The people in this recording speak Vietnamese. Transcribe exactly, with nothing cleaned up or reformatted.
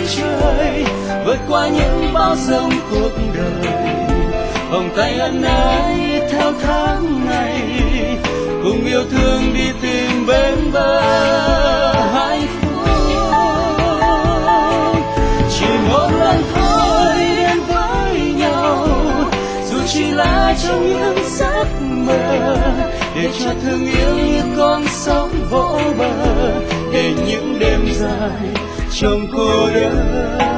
trời, vượt qua những bão giông cuộc đời. Vòng tay ân ái theo tháng ngày, cùng yêu thương đi tìm bên bờ hạnh phúc. Chỉ một lần thôi đến với nhau, dù chỉ là trong những giấc mơ, để cho thương yêu như con sóng vỗ bờ, để những đêm dài trong cô đơn.